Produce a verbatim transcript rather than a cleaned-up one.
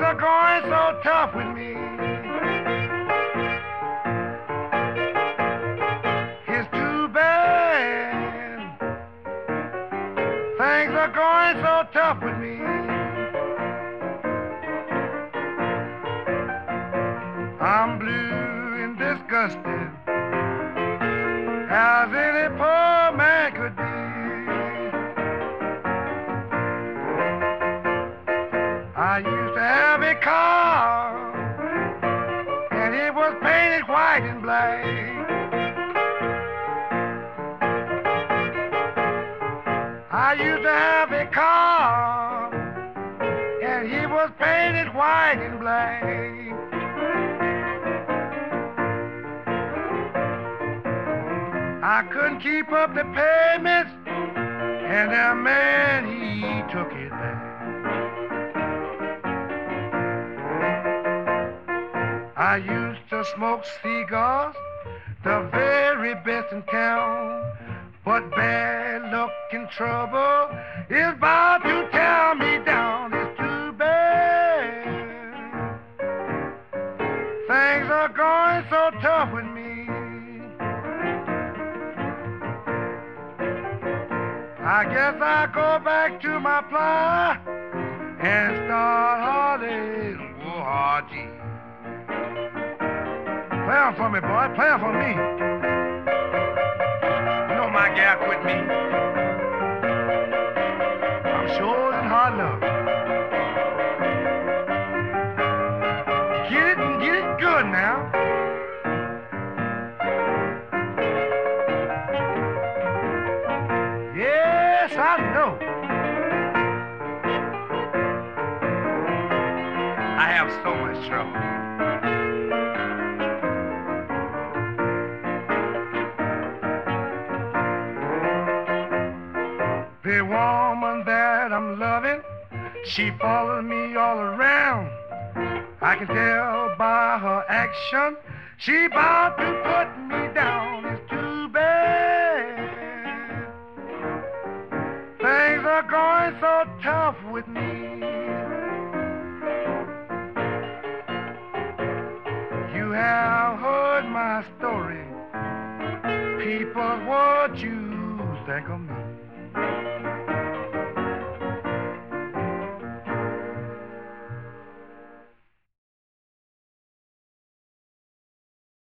are going so tough with me. It's too bad. Things are going so tough with me. I'm blue and disgusted as any poor man could be. I used to have a car, and it was painted white and black. I used to have a car, and it was painted white and black. I couldn't keep up the payments, and that man, he took it back. I used to smoke cigars, the very best in town, but bad luck and trouble is about to tear me down. It's too bad. Things are going so tough with me. I guess I'll go back to my plow and start hauling. Whoa, oh, gee. Play on for me, boy. Play on for me. You know my gal quit me. I'm sure in hard luck. Get it and get it good now. Yes, I know. I have so much trouble. The woman that I'm loving, she follows me all around. I can tell by her action, she about to put me down. It's too bad. Things are going so tough with me. You have heard my story. People, what you